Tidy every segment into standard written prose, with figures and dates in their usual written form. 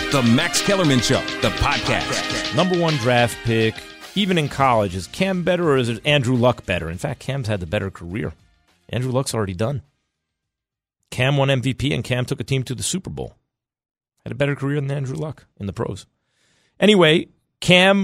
The Max Kellerman Show, the podcast. Number one draft pick, even in college. Is Cam better or is it Andrew Luck better? In fact, Cam's had the better career. Andrew Luck's already done. Cam won MVP and Cam took a team to the Super Bowl. Had a better career than Andrew Luck in the pros. Anyway, Cam,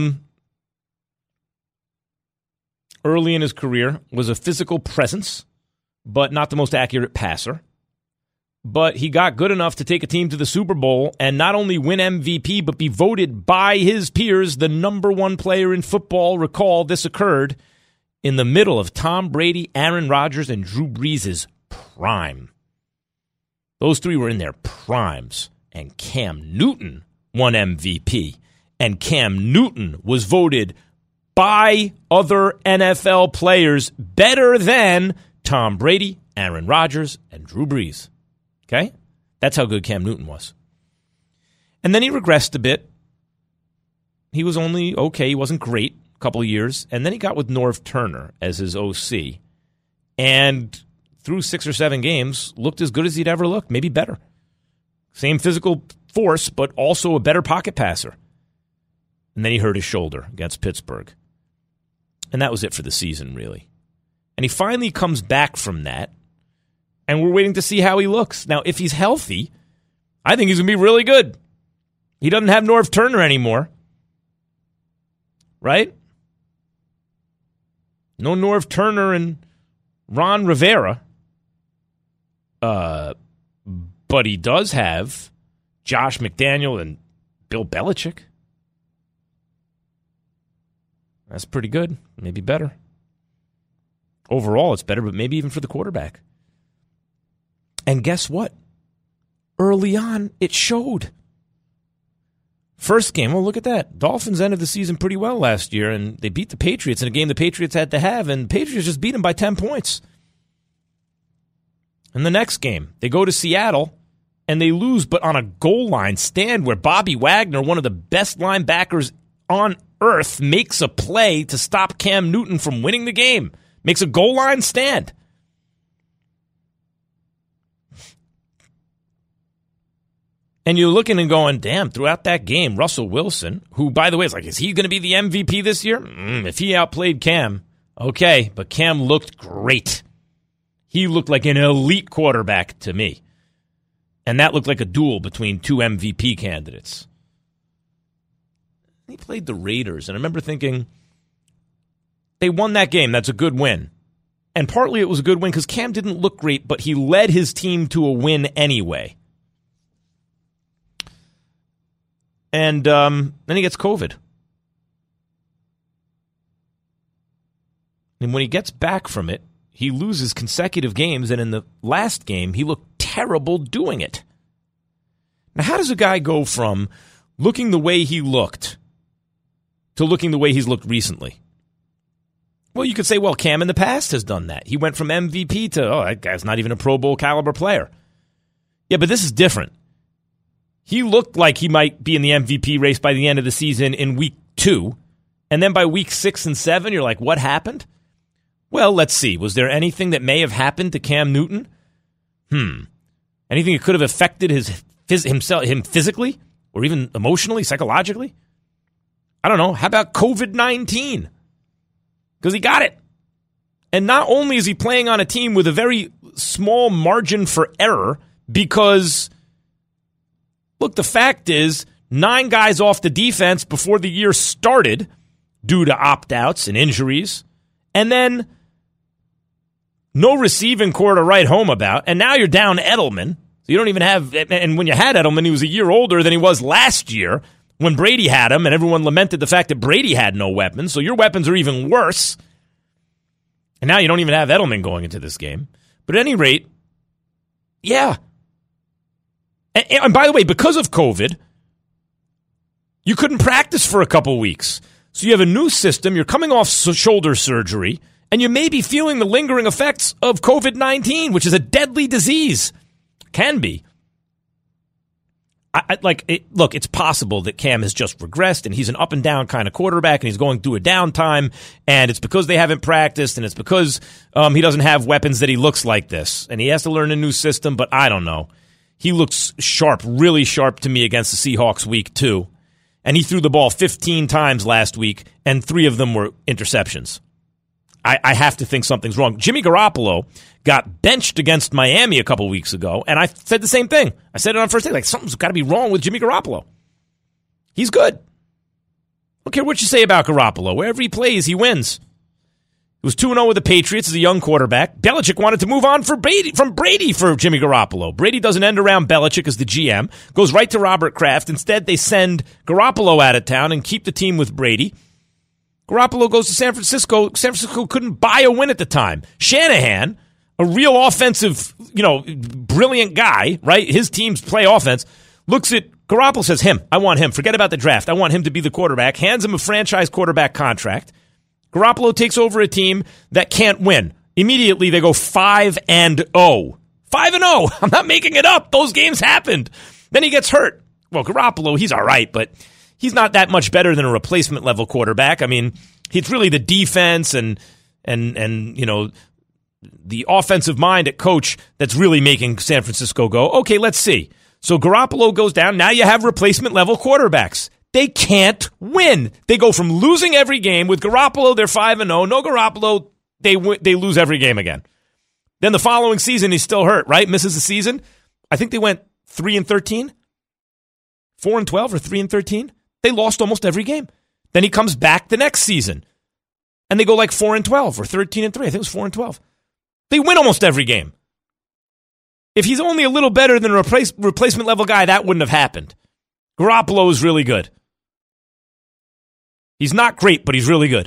early in his career, was a physical presence, but not the most accurate passer. But he got good enough to take a team to the Super Bowl and not only win MVP, but be voted by his peers the number one player in football. Recall, this occurred in the middle of Tom Brady, Aaron Rodgers, and Drew Brees' prime. Those three were in their primes, and Cam Newton won MVP. And Cam Newton was voted by other NFL players better than Tom Brady, Aaron Rodgers, and Drew Brees. Okay? That's how good Cam Newton was. And then he regressed a bit. He was only okay. He wasn't great a couple of years. And then he got with Norv Turner as his OC. And through 6 or 7 games, looked as good as he'd ever looked, maybe better. Same physical force, but also a better pocket passer. And then he hurt his shoulder against Pittsburgh. And that was it for the season, really. And he finally comes back from that. And we're waiting to see how he looks. Now, if he's healthy, I think he's going to be really good. He doesn't have Norv Turner anymore. Right? No Norv Turner and Ron Rivera. But he does have Josh McDaniel and Bill Belichick. That's pretty good. Maybe better. Overall, it's better, but maybe even for the quarterback. And guess what? Early on, it showed. First game, well, look at that. Dolphins ended the season pretty well last year, and they beat the Patriots in a game the Patriots had to have, and the Patriots just beat them by 10 points. And the next game, they go to Seattle, and they lose, but on a goal line stand where Bobby Wagner, one of the best linebackers on earth, makes a play to stop Cam Newton from winning the game. Makes a goal line stand. And you're looking and going, damn, throughout that game, Russell Wilson, who, by the way, is he going to be the MVP this year? If he outplayed Cam, okay, but Cam looked great. He looked like an elite quarterback to me. And that looked like a duel between 2 MVP candidates. He played the Raiders, and I remember thinking, they won that game. That's a good win. And partly it was a good win because Cam didn't look great, but he led his team to a win anyway. And then he gets COVID. And when he gets back from it, he loses consecutive games, and in the last game, he looked terrible doing it. Now, how does a guy go from looking the way he looked to looking the way he's looked recently? Well, you could say, well, Cam in the past has done that. He went from MVP to, that guy's not even a Pro Bowl caliber player. Yeah, but this is different. He looked like he might be in the MVP race by the end of the season in week 2. And then by week 6 and 7, you're like, what happened? Well, let's see. Was there anything that may have happened to Cam Newton? Anything that could have affected him physically or even emotionally, psychologically? I don't know. How about COVID-19? Because he got it. And not only is he playing on a team with a very small margin for error because, look, the fact is 9 guys off the defense before the year started due to opt-outs and injuries. And then no receiving core to write home about. And now you're down Edelman. So you don't even have, and when you had Edelman, he was a year older than he was last year when Brady had him, and everyone lamented the fact that Brady had no weapons. So your weapons are even worse. And now you don't even have Edelman going into this game. But at any rate, yeah. And by the way, because of COVID, you couldn't practice for a couple weeks. So you have a new system, you're coming off shoulder surgery, and you may be feeling the lingering effects of COVID-19, which is a deadly disease. Can be. Look, it's possible that Cam has just regressed, and he's an up-and-down kind of quarterback, and he's going through a downtime, and it's because they haven't practiced, and it's because he doesn't have weapons that he looks like this, and he has to learn a new system, but I don't know. He looks sharp, really sharp to me against the Seahawks week 2. And he threw the ball 15 times last week, and 3 of them were interceptions. I have to think something's wrong. Jimmy Garoppolo got benched against Miami a couple weeks ago, and I said the same thing. I said it on first day, like, something's got to be wrong with Jimmy Garoppolo. He's good. Don't care what you say about Garoppolo. Wherever he plays, he wins. He was 2-0 with the Patriots as a young quarterback. Belichick wanted to move on from Brady for Jimmy Garoppolo. Brady doesn't end around Belichick as the GM. Goes right to Robert Kraft. Instead, they send Garoppolo out of town and keep the team with Brady. Garoppolo goes to San Francisco. San Francisco couldn't buy a win at the time. Shanahan, a real offensive, brilliant guy, right? His teams play offense. Looks at Garoppolo, says, I want him. Forget about the draft. I want him to be the quarterback. Hands him a franchise quarterback contract. Garoppolo takes over a team that can't win. Immediately, they go 5-0. 5-0. I'm not making it up. Those games happened. Then he gets hurt. Well, Garoppolo, he's all right, but he's not that much better than a replacement level quarterback. I mean, it's really the defense and the offensive mind at coach that's really making San Francisco go, okay, let's see. So Garoppolo goes down. Now you have replacement level quarterbacks. They can't win. They go from losing every game. With Garoppolo, they're 5-0. No Garoppolo, they lose every game again. Then the following season, he's still hurt, right? Misses the season. I think they went 3-13, 4-12 or 3-13. They lost almost every game. Then he comes back the next season, and they go like 4-12 or 13-3. I think it was 4-12. They win almost every game. If he's only a little better than a replacement level guy, that wouldn't have happened. Garoppolo is really good. He's not great, but he's really good.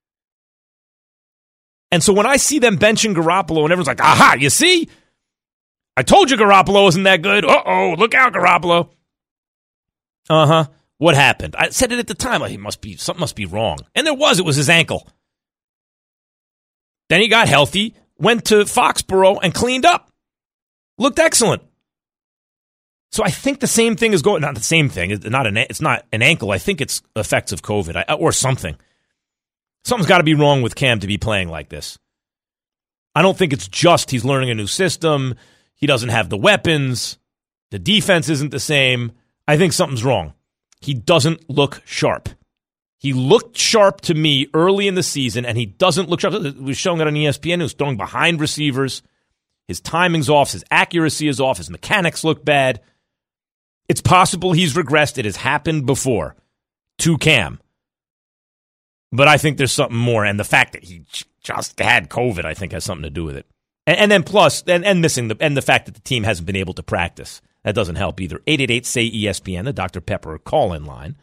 And so when I see them benching Garoppolo and everyone's like, aha, you see? I told you Garoppolo isn't that good. Uh-oh, look out, Garoppolo. Uh-huh. What happened? I said it at the time. Like, something must be wrong. And there was. It was his ankle. Then he got healthy, went to Foxborough, and cleaned up. Looked excellent. So I think the same thing is going. Not the same thing. It's not an ankle. I think it's effects of COVID or something. Something's got to be wrong with Cam to be playing like this. I don't think it's just he's learning a new system. He doesn't have the weapons. The defense isn't the same. I think something's wrong. He doesn't look sharp. He looked sharp to me early in the season, and he doesn't look sharp. It was showing it on ESPN. He was throwing behind receivers. His timing's off. His accuracy is off. His mechanics look bad. It's possible he's regressed. It has happened before to Cam. But I think there's something more. And the fact that he just had COVID, I think, has something to do with it. And then plus, and missing the fact that the team hasn't been able to practice. That doesn't help either. 888-SAY-ESPN, the Dr. Pepper call-in line.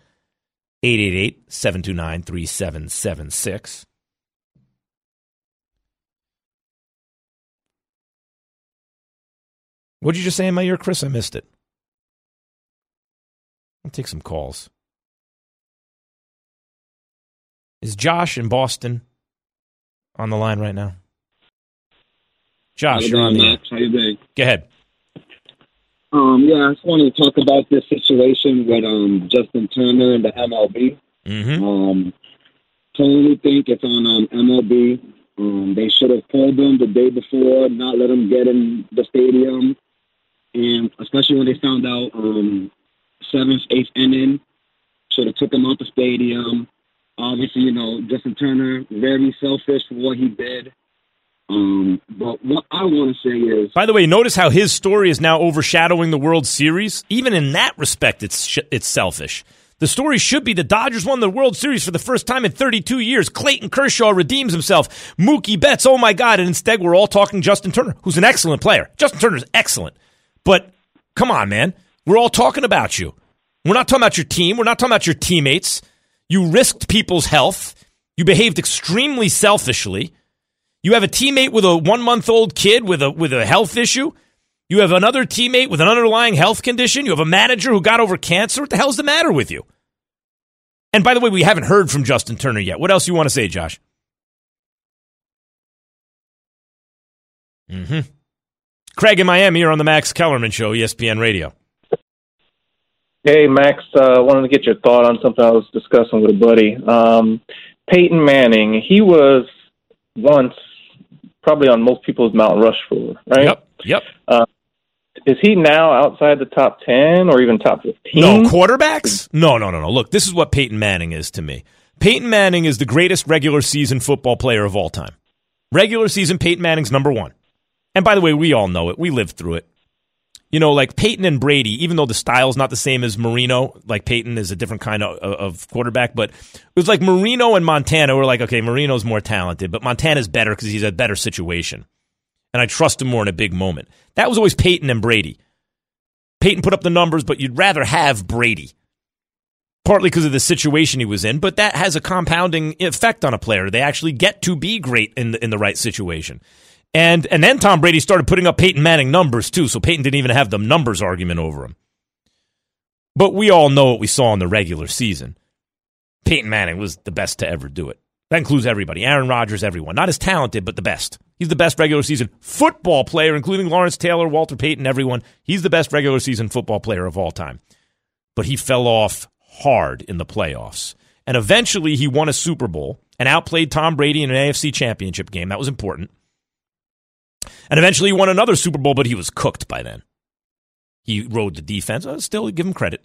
888-729-3776. What did you just say in my ear, Chris? I missed it. I'll take some calls. Is Josh in Boston on the line right now? Josh, you're on the Max? How you doing? Go ahead. I just wanted to talk about this situation with Justin Turner and the MLB. Mm-hmm. Totally think it's on MLB. They should have called him the day before, not let him get in the stadium, and especially when they found out 7th, 8th inning, should have took him out the stadium. Obviously, Justin Turner, very selfish for what he did. But what I want to say is... By the way, notice how his story is now overshadowing the World Series? Even in that respect, it's selfish. The story should be the Dodgers won the World Series for the first time in 32 years. Clayton Kershaw redeems himself. Mookie Betts, oh my God. And instead, we're all talking Justin Turner, who's an excellent player. Justin Turner's excellent. But come on, man. We're all talking about you. We're not talking about your team. We're not talking about your teammates. You risked people's health. You behaved extremely selfishly. You have a teammate with a 1-month-old kid with a health issue. You have another teammate with an underlying health condition. You have a manager who got over cancer. What the hell's the matter with you? And by the way, we haven't heard from Justin Turner yet. What else do you want to say, Josh? Craig in Miami, you're on the Max Kellerman Show, ESPN Radio. Hey, Max. Wanted to get your thought on something I was discussing with a buddy. Peyton Manning, he was once probably on most people's Mount Rushmore, right? Yep. is he now outside the top 10 or even top 15? No, quarterbacks? No. Look, this is what Peyton Manning is to me. Peyton Manning is the greatest regular season football player of all time. Regular season, Peyton Manning's number one. And by the way, we all know it. We lived through it. You know, like Peyton and Brady, even though the style's not the same as Marino, like Peyton is a different kind of quarterback, but it was like Marino and Montana were like, okay, Marino's more talented, but Montana's better because he's a better situation. And I trust him more in a big moment. That was always Peyton and Brady. Peyton put up the numbers, but you'd rather have Brady. Partly because of the situation he was in, but that has a compounding effect on a player. They actually get to be great in the right situation. And then Tom Brady started putting up Peyton Manning numbers, too, so Peyton didn't even have the numbers argument over him. But we all know what we saw in the regular season. Peyton Manning was the best to ever do it. That includes everybody. Aaron Rodgers, everyone. Not as talented, but the best. He's the best regular season football player, including Lawrence Taylor, Walter Payton, everyone. He's the best regular season football player of all time. But he fell off hard in the playoffs. And eventually he won a Super Bowl and outplayed Tom Brady in an AFC championship game. That was important. And eventually he won another Super Bowl, but he was cooked by then. He rode the defense. Still, give him credit.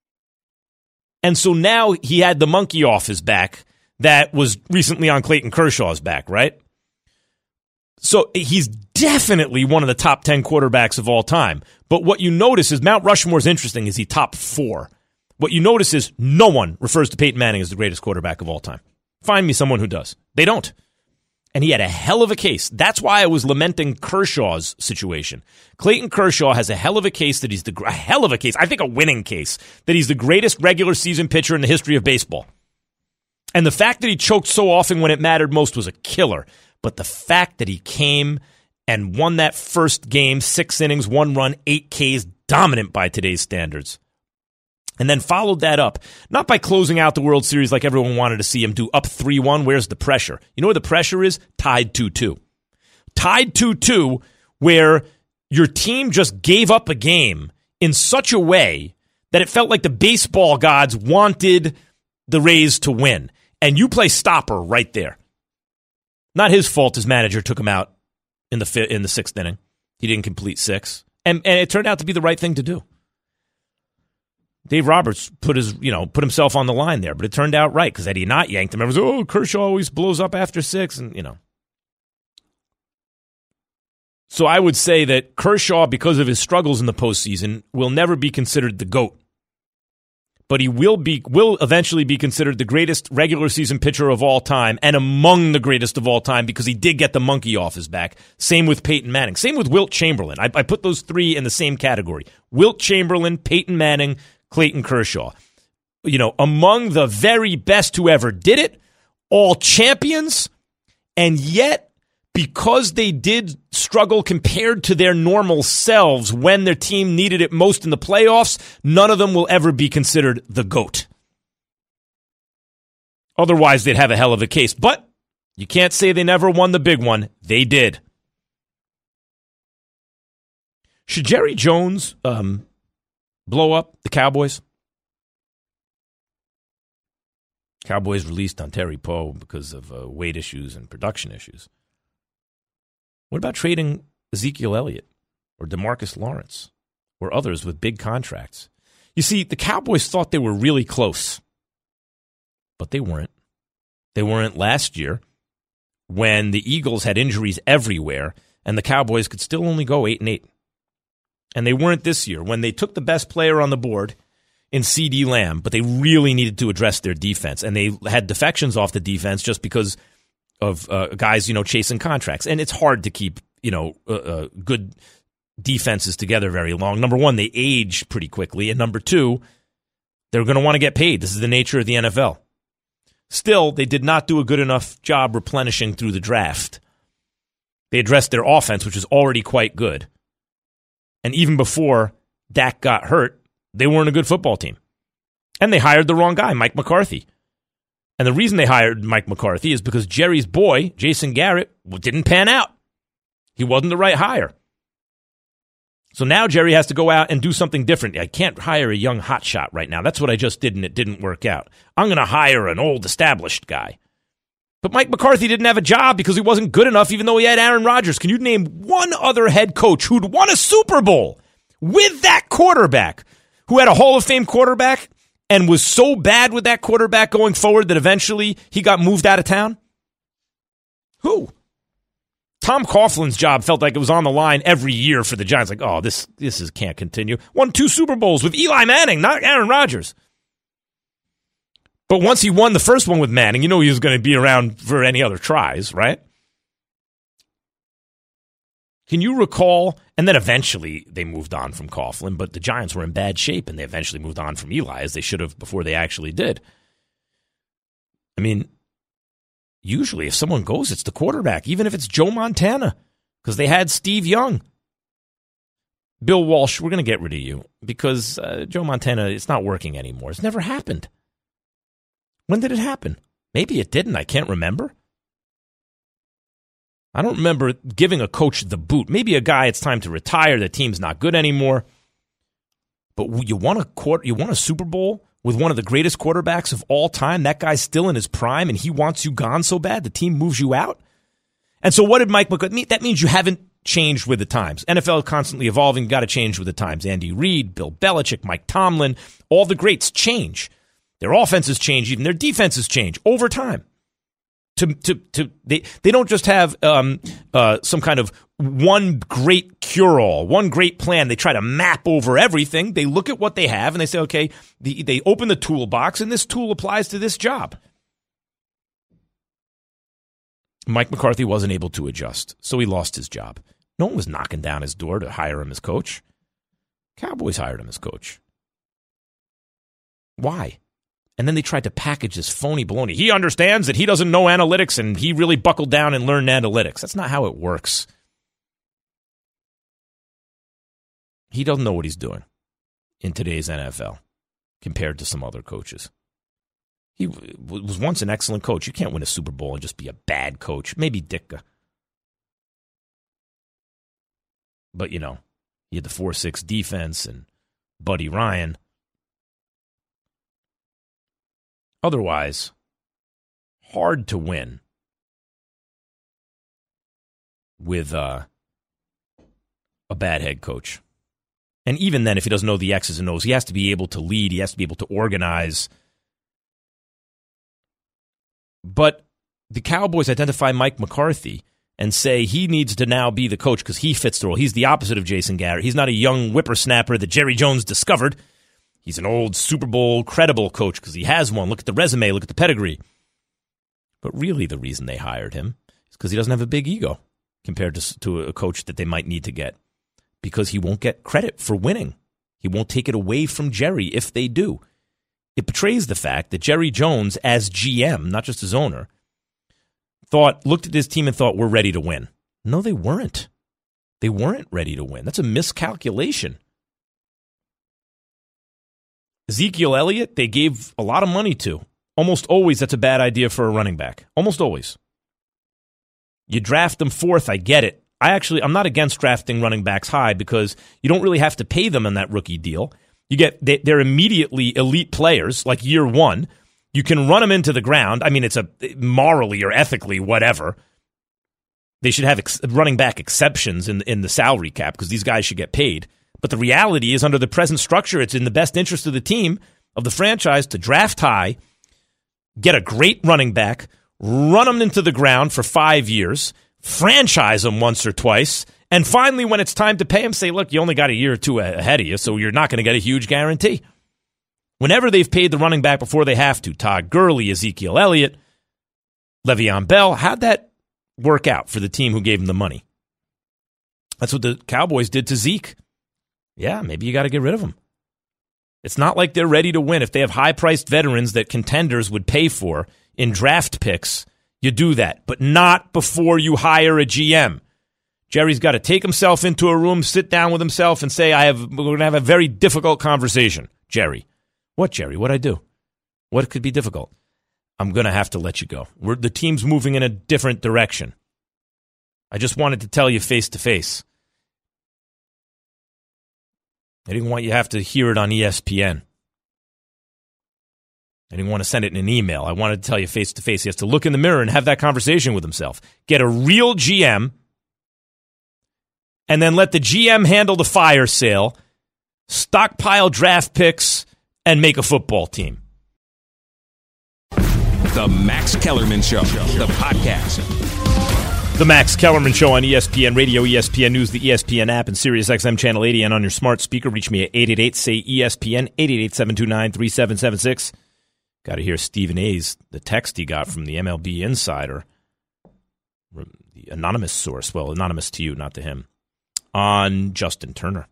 And so now he had the monkey off his back that was recently on Clayton Kershaw's back, right? So he's definitely one of the top 10 quarterbacks of all time. But what you notice is Mount Rushmore's interesting. Is he top 4? What you notice is no one refers to Peyton Manning as the greatest quarterback of all time. Find me someone who does. They don't. And he had a hell of a case. That's why I was lamenting Kershaw's situation. Clayton Kershaw has a hell of a case that he's I think a winning case, that he's the greatest regular season pitcher in the history of baseball. And the fact that he choked so often when it mattered most was a killer. But the fact that he came and won that first game, 6 innings, 1 run, 8 Ks, dominant by today's standards. And then followed that up, not by closing out the World Series like everyone wanted to see him do, up 3-1. Where's the pressure? You know where the pressure is? Tied 2-2. Tied 2-2, where your team just gave up a game in such a way that it felt like the baseball gods wanted the Rays to win. And you play stopper right there. Not his fault his manager took him out in the 6th inning. He didn't complete 6. And it turned out to be the right thing to do. Dave Roberts put himself on the line there, but it turned out right because had he not yanked him, everyone was, Kershaw always blows up after 6, and So I would say that Kershaw, because of his struggles in the postseason, will never be considered the GOAT. But he will eventually be considered the greatest regular season pitcher of all time and among the greatest of all time because he did get the monkey off his back. Same with Peyton Manning. Same with Wilt Chamberlain. I put those 3 in the same category. Wilt Chamberlain, Peyton Manning, Clayton Kershaw. Among the very best who ever did it, all champions, and yet because they did struggle compared to their normal selves when their team needed it most in the playoffs, none of them will ever be considered the GOAT. Otherwise, they'd have a hell of a case. But you can't say they never won the big one. They did. Should Jerry Jones blow up the Cowboys? Cowboys released on Terry Poe because of weight issues and production issues. What about trading Ezekiel Elliott or DeMarcus Lawrence or others with big contracts? You see, the Cowboys thought they were really close, but they weren't. They weren't last year when the Eagles had injuries everywhere and the Cowboys could still only go 8-8. And they weren't this year when they took the best player on the board in CeeDee Lamb, but they really needed to address their defense. And they had defections off the defense just because of guys, chasing contracts. And it's hard to keep, good defenses together very long. Number one, they age pretty quickly. And number two, they're going to want to get paid. This is the nature of the NFL. Still, they did not do a good enough job replenishing through the draft. They addressed their offense, which is already quite good. And even before Dak got hurt, they weren't a good football team. And they hired the wrong guy, Mike McCarthy. And the reason they hired Mike McCarthy is because Jerry's boy, Jason Garrett, didn't pan out. He wasn't the right hire. So now Jerry has to go out and do something different. I can't hire a young hotshot right now. That's what I just did, and it didn't work out. I'm going to hire an old, established guy. But Mike McCarthy didn't have a job because he wasn't good enough, even though he had Aaron Rodgers. Can you name one other head coach who'd won a Super Bowl with that quarterback who had a Hall of Fame quarterback and was so bad with that quarterback going forward that eventually he got moved out of town? Who? Tom Coughlin's job felt like it was on the line every year for the Giants. Like, oh, this can't continue. Won 2 Super Bowls with Eli Manning, not Aaron Rodgers. But once he won the first one with Manning, you know he was going to be around for any other tries, right? Can you recall? And then eventually they moved on from Coughlin, but the Giants were in bad shape, and they eventually moved on from Eli, as they should have before they actually did. I mean, usually if someone goes, it's the quarterback, even if it's Joe Montana, because they had Steve Young. Bill Walsh, we're going to get rid of you because Joe Montana, it's not working anymore. It's never happened. When did it happen? Maybe it didn't. I can't remember. I don't remember giving a coach the boot. Maybe a guy, it's time to retire. The team's not good anymore. But you won a Super Bowl with one of the greatest quarterbacks of all time. That guy's still in his prime, and he wants you gone so bad the team moves you out. And so what did Mike McCarthy mean? That means you haven't changed with the times. NFL is constantly evolving. Got to change with the times. Andy Reid, Bill Belichick, Mike Tomlin, all the greats change. Their offenses change, even their defenses change over time. They don't just have some kind of one great cure-all, one great plan. They try to map over everything. They look at what they have and they say, okay, they open the toolbox and this tool applies to this job. Mike McCarthy wasn't able to adjust, so he lost his job. No one was knocking down his door to hire him as coach. Cowboys hired him as coach. Why? And then they tried to package this phony baloney. He understands that he doesn't know analytics and he really buckled down and learned analytics. That's not how it works. He doesn't know what he's doing in today's NFL compared to some other coaches. He was once an excellent coach. You can't win a Super Bowl and just be a bad coach. Maybe Ditka. But, you know, he had the 4-6 defense and Buddy Ryan. Otherwise, hard to win with a bad head coach. And even then, if he doesn't know the X's and O's, he has to be able to lead. He has to be able to organize. But the Cowboys identify Mike McCarthy and say he needs to now be the coach because he fits the role. He's the opposite of Jason Garrett. He's not a young whippersnapper that Jerry Jones discovered. He's an old Super Bowl credible coach because he has one. Look at the resume. Look at the pedigree. But really the reason they hired him is because he doesn't have a big ego compared to a coach that they might need to get, because he won't get credit for winning. He won't take it away from Jerry if they do. It betrays the fact that Jerry Jones, as GM, not just his owner, looked at his team and thought, we're ready to win. No, they weren't. They weren't ready to win. That's a miscalculation. Ezekiel Elliott, they gave a lot of money to. Almost always, that's a bad idea for a running back. Almost always. You draft them fourth, I get it. I'm not against drafting running backs high because you don't really have to pay them on that rookie deal. They're immediately elite players, like year one. You can run them into the ground. I mean, it's morally or ethically, whatever. They should have running back exceptions in the salary cap because these guys should get paid. But the reality is, under the present structure, it's in the best interest of the team, of the franchise, to draft high, get a great running back, run them into the ground for 5 years, franchise them once or twice, and finally, when it's time to pay them, say, look, you only got a year or two ahead of you, so you're not going to get a huge guarantee. Whenever they've paid the running back before they have to, Todd Gurley, Ezekiel Elliott, Le'Veon Bell, how'd that work out for the team who gave them the money? That's what the Cowboys did to Zeke. Yeah, maybe you got to get rid of them. It's not like they're ready to win. If they have high-priced veterans that contenders would pay for in draft picks, you do that, but not before you hire a GM. Jerry's got to take himself into a room, sit down with himself, and say, we're going to have a very difficult conversation. Jerry? What, Jerry? What'd I do? What could be difficult? I'm going to have to let you go. The team's moving in a different direction. I just wanted to tell you face-to-face. I didn't want you to have to hear it on ESPN. I didn't want to send it in an email. I wanted to tell you face-to-face. He has to look in the mirror and have that conversation with himself. Get a real GM, and then let the GM handle the fire sale, stockpile draft picks, and make a football team. The Max Kellerman Show, the podcast. The Max Kellerman Show on ESPN Radio, ESPN News, the ESPN app, and SiriusXM Channel 80, and on your smart speaker. Reach me at 888-SAY-ESPN, 888-729-3776. Got to hear Stephen A's, the text he got from the MLB Insider, the anonymous source, well, anonymous to you, not to him, on Justin Turner.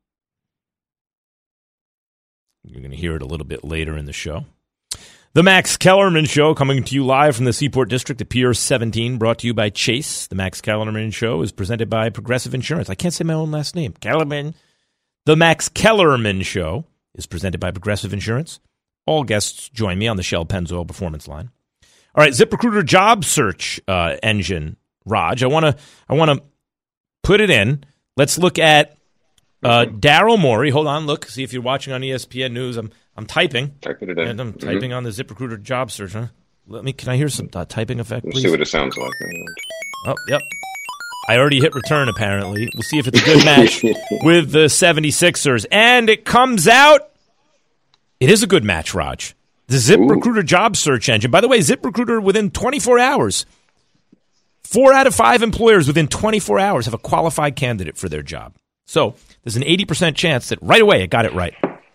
You're going to hear it a little bit later in the show. The Max Kellerman Show, coming to you live from the Seaport District at Pier 17, brought to you by Chase. The Max Kellerman Show is presented by Progressive Insurance. I can't say my own last name. Kellerman. The Max Kellerman Show is presented by Progressive Insurance. All guests join me on the Shell Pennzoil Performance Line. All right, ZipRecruiter job search engine, Raj. I want to put it in. Let's look at Daryl Morey. Hold on, look, see if you're watching on ESPN News. I'm typing. Typing it in. And I'm typing on the ZipRecruiter job search. Huh? Can I hear some typing effect, please? We'll see what it sounds like. Oh, yep. I already hit return, apparently. We'll see if it's a good match with the 76ers. And it comes out. It is a good match, Raj. The ZipRecruiter job search engine. By the way, ZipRecruiter within 24 hours. 4 out of 5 employers within 24 hours have a qualified candidate for their job. So there's an 80% chance that right away it got it right.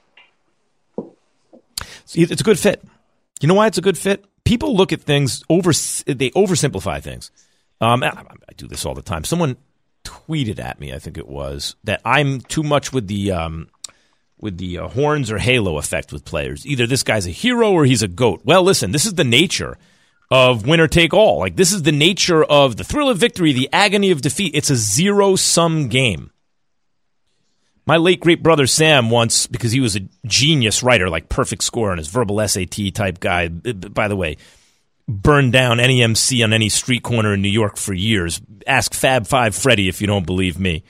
It's a good fit. You know why it's a good fit? People look at things, they oversimplify things. I do this all the time. Someone tweeted at me, I think it was, that I'm too much with the horns or halo effect with players. Either this guy's a hero or he's a GOAT. Well, listen, this is the nature of winner take all. Like, this is the nature of the thrill of victory, the agony of defeat. It's a zero-sum game. My late great brother Sam once, because he was a genius writer, like perfect score on his verbal SAT type guy, by the way, burned down any MC on any street corner in New York for years. Ask Fab Five Freddy if you don't believe me.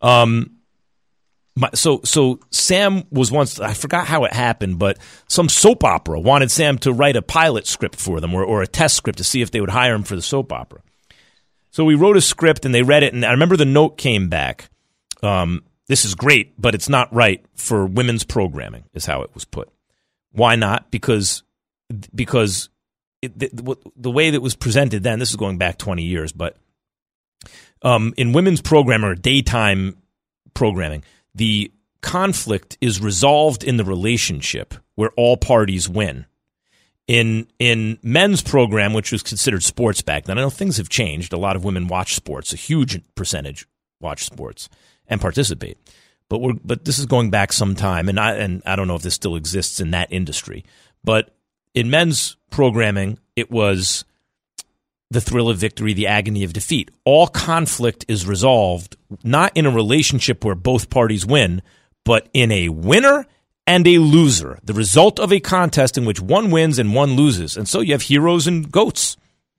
So Sam was once, I forgot how it happened, but some soap opera wanted Sam to write a pilot script for them or a test script to see if they would hire him for the soap opera. So we wrote a script and they read it, and I remember the note came back. This is great, but it's not right for women's programming, is how it was put. Why not? Because the way that it was presented then, this is going back 20 years, but in women's programming or daytime programming, the conflict is resolved in the relationship where all parties win. In men's program, which was considered sports back then, I know things have changed. A lot of women watch sports. A huge percentage watch sports and participate. But this is going back some time, and I don't know if this still exists in that industry. But in men's programming, it was the thrill of victory, the agony of defeat. All conflict is resolved not in a relationship where both parties win, but in a winner and a loser, the result of a contest in which one wins and one loses. And so you have heroes and goats.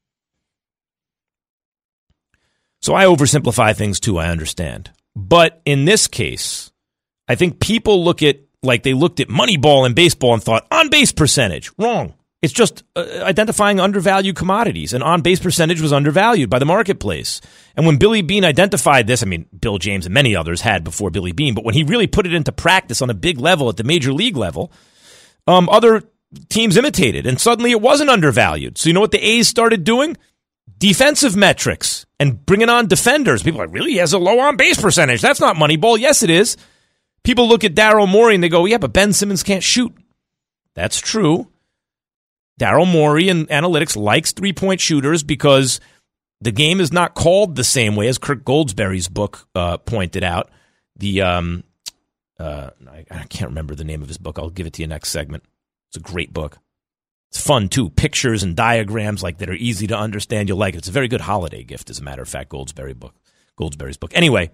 So I oversimplify things too, I understand. But in this case, I think people look at, like they looked at Moneyball in baseball and thought, on-base percentage. Wrong. It's just identifying undervalued commodities, and on-base percentage was undervalued by the marketplace. And when Billy Beane identified this, I mean, Bill James and many others had before Billy Beane, but when he really put it into practice on a big level at the major league level, other teams imitated, and suddenly it wasn't undervalued. So you know what the A's started doing? Defensive metrics and bringing on defenders. People are like, really? He has a low on-base percentage. That's not Moneyball. Yes, it is. People look at Daryl Morey and they go, yeah, but Ben Simmons can't shoot. That's true. Daryl Morey in analytics likes three-point shooters because the game is not called the same way as Kirk Goldsberry's book pointed out. I can't remember the name of his book. I'll give it to you next segment. It's a great book. It's fun, too. Pictures and diagrams like that are easy to understand. You'll like it. It's a very good holiday gift, as a matter of fact, Goldsberry's book. Anyway,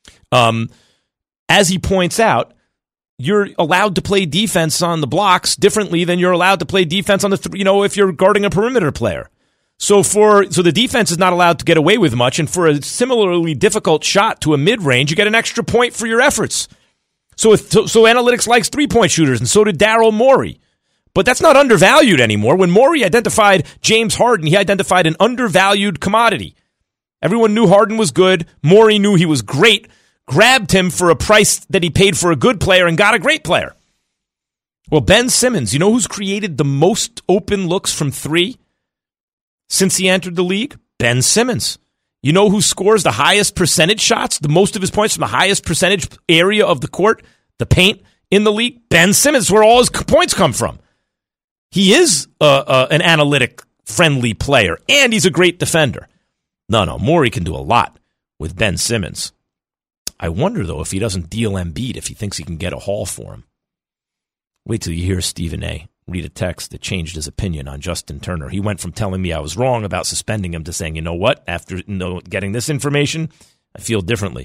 as he points out, you're allowed to play defense on the blocks differently than you're allowed to play defense on if you're guarding a perimeter player. So the defense is not allowed to get away with much, and for a similarly difficult shot to a mid-range, you get an extra point for your efforts. So analytics likes three-point shooters, and so did Daryl Morey. But that's not undervalued anymore. When Morey identified James Harden, he identified an undervalued commodity. Everyone knew Harden was good. Morey knew he was great. grabbed him for a price that he paid for a good player and got a great player. Well, Ben Simmons, you know who's created the most open looks from three since he entered the league? Ben Simmons. You know who scores the highest percentage shots, the most of his points from the highest percentage area of the court, the paint in the league? Ben Simmons, where all his points come from. He is an analytic-friendly player, and he's a great defender. No, Morey can do a lot with Ben Simmons. I wonder, though, if he doesn't deal Embiid, if he thinks he can get a haul for him. Wait till you hear Stephen A. read a text that changed his opinion on Justin Turner. He went from telling me I was wrong about suspending him to saying, you know what, after getting this information, I feel differently.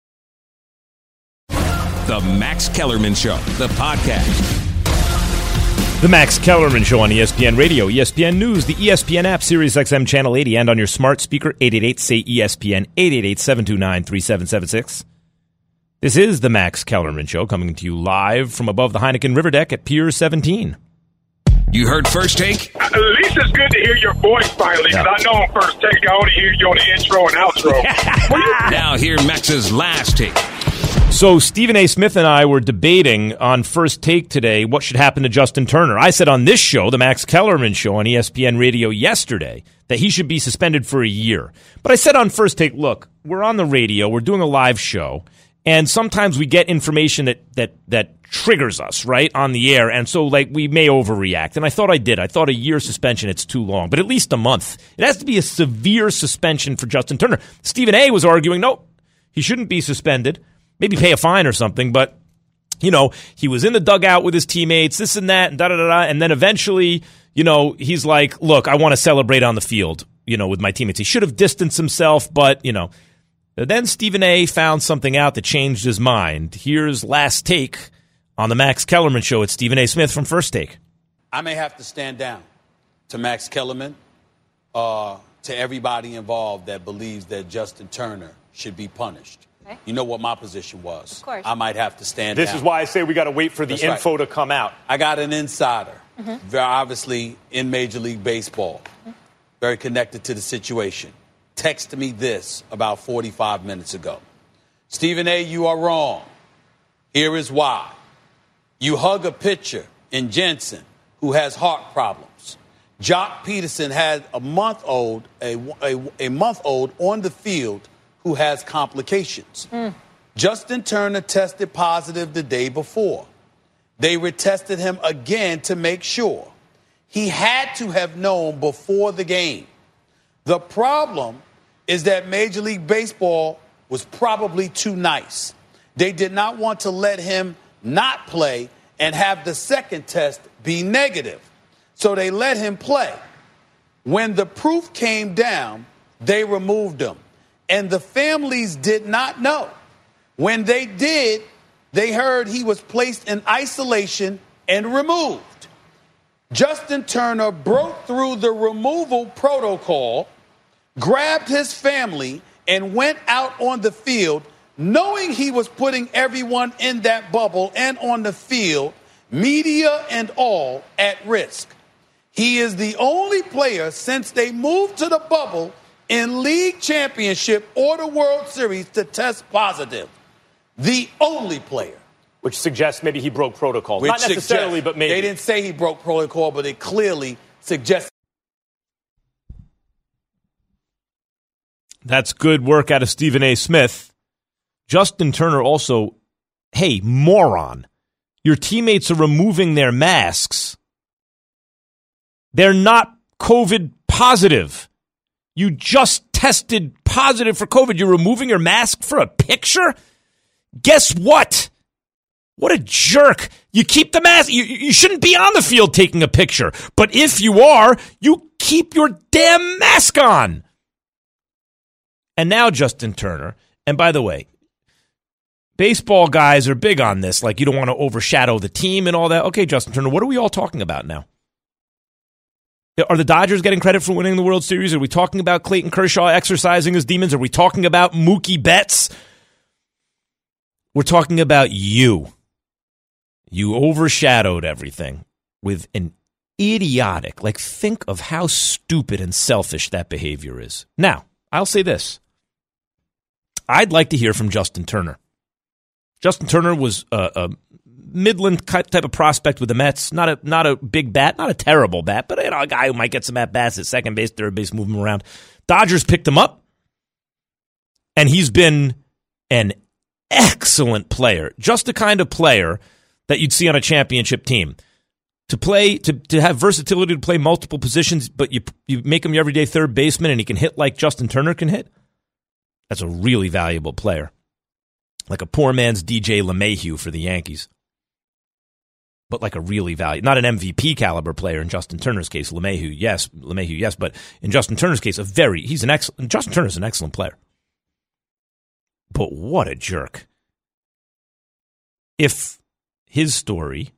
The Max Kellerman Show, the podcast. The Max Kellerman Show on ESPN Radio, ESPN News, the ESPN app, Sirius XM Channel 80, and on your smart speaker, 888-SAY-ESPN, 888-729-3776. This is the Max Kellerman Show, coming to you live from above the Heineken River Deck at Pier 17. You heard First Take? At least it's good to hear your voice finally, because I know on First Take I only hear you on the intro and outro. Now hear Max's Last Take. So Stephen A. Smith and I were debating on First Take today what should happen to Justin Turner. I said on this show, the Max Kellerman Show on ESPN Radio yesterday, that he should be suspended for a year. But I said on First Take, look, we're on the radio, we're doing a live show, and sometimes we get information that triggers us, right, on the air, and so we may overreact. And I thought I did. I thought a year suspension, it's too long, but at least a month. It has to be a severe suspension for Justin Turner. Stephen A. was arguing, no, he shouldn't be suspended. Maybe pay a fine or something, but, he was in the dugout with his teammates, this and that, and da-da-da-da, and then eventually, he's like, look, I want to celebrate on the field, with my teammates. He should have distanced himself, but, Then Stephen A. found something out that changed his mind. Here's Last Take on the Max Kellerman Show. It's Stephen A. Smith from First Take. I may have to stand down to Max Kellerman, to everybody involved that believes that Justin Turner should be punished. Okay. You know what my position was. Of course. I might have to stand down. This is why I say we got to wait for the info to come out. I got an insider, very obviously in Major League Baseball, very connected to the situation. Texted me this about 45 minutes ago. Stephen A., you are wrong. Here is why. You hug a pitcher in Jensen who has heart problems. Jock Peterson had a month-old on the field who has complications. Justin Turner tested positive the day before. They retested him again to make sure. He had to have known before the game. The problem is that Major League Baseball was probably too nice. They did not want to let him not play and have the second test be negative. So they let him play. When the proof came down, they removed him. And the families did not know. When they did, they heard he was placed in isolation and removed. Justin Turner broke through the removal protocol, grabbed his family, and went out on the field, knowing he was putting everyone in that bubble and on the field, media and all, at risk. He is the only player since they moved to the bubble in league championship or the World Series to test positive. The only player. Which suggests maybe he broke protocol. Not necessarily, but maybe. They didn't say he broke protocol, but it clearly suggests. That's good work out of Stephen A. Smith. Justin Turner also, hey, moron. Your teammates are removing their masks. They're not COVID positive. You just tested positive for COVID. You're removing your mask for a picture? Guess what? What a jerk. You keep the mask. You shouldn't be on the field taking a picture. But if you are, you keep your damn mask on. And now Justin Turner, and by the way, baseball guys are big on this, like you don't want to overshadow the team and all that. Okay, Justin Turner, what are we all talking about now? Are the Dodgers getting credit for winning the World Series? Are we talking about Clayton Kershaw exercising his demons? Are we talking about Mookie Betts? We're talking about you. You overshadowed everything with an idiotic, think of how stupid and selfish that behavior is. Now, I'll say this. I'd like to hear from Justin Turner. Justin Turner was a Midland type of prospect with the Mets. Not a big bat, not a terrible bat, but a guy who might get some at-bats at second base, third base, move him around. Dodgers picked him up, and he's been an excellent player. Just the kind of player that you'd see on a championship team. To have versatility to play multiple positions, but you make him your everyday third baseman and he can hit like Justin Turner can hit. That's a really valuable player. Like a poor man's DJ LeMahieu for the Yankees. But like a really valuable, not an MVP caliber player in Justin Turner's case. LeMahieu, yes, but in Justin Turner's case, Justin Turner's an excellent player. But what a jerk. If his story,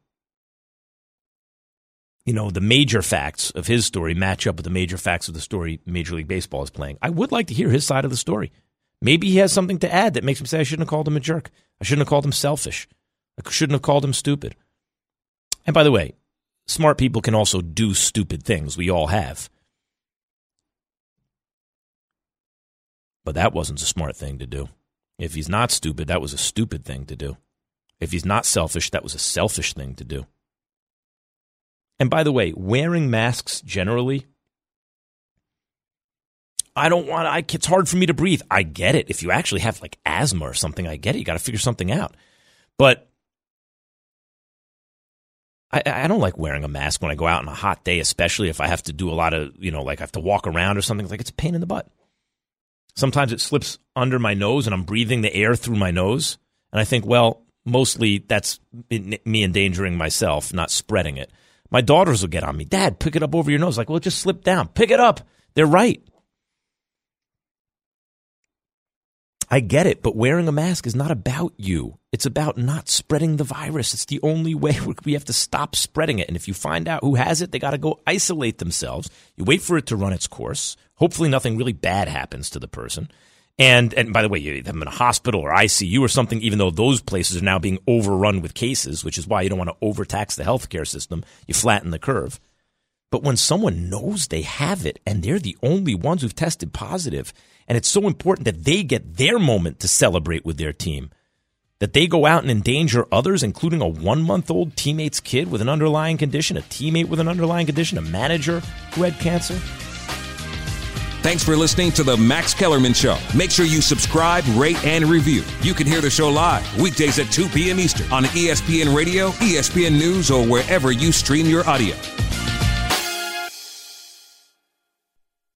the major facts of his story match up with the major facts of the story Major League Baseball is playing, I would like to hear his side of the story. Maybe he has something to add that makes me say I shouldn't have called him a jerk. I shouldn't have called him selfish. I shouldn't have called him stupid. And by the way, smart people can also do stupid things. We all have. But that wasn't a smart thing to do. If he's not stupid, that was a stupid thing to do. If he's not selfish, that was a selfish thing to do. And by the way, wearing masks generally, it's hard for me to breathe. I get it. If you actually have like asthma or something, I get it. You got to figure something out. But I don't like wearing a mask when I go out on a hot day, especially if I have to do a lot of, like I have to walk around or something. Like it's a pain in the butt. Sometimes it slips under my nose and I'm breathing the air through my nose. And I think, well, mostly that's me endangering myself, not spreading it. My daughters will get on me. Dad, pick it up over your nose. Like, well, it just slipped down. Pick it up. They're right. I get it, but wearing a mask is not about you. It's about not spreading the virus. It's the only way we have to stop spreading it. And if you find out who has it, they got to go isolate themselves. You wait for it to run its course. Hopefully nothing really bad happens to the person. And by the way, you have them in a hospital or ICU or something, even though those places are now being overrun with cases, which is why you don't want to overtax the healthcare system. You flatten the curve. But when someone knows they have it and they're the only ones who've tested positive, and it's so important that they get their moment to celebrate with their team, that they go out and endanger others, including a 1-month-old teammate's kid with an underlying condition, a teammate with an underlying condition, a manager who had cancer. Thanks for listening to the Max Kellerman Show. Make sure you subscribe, rate, and review. You can hear the show live weekdays at 2 p.m. Eastern on ESPN Radio, ESPN News, or wherever you stream your audio.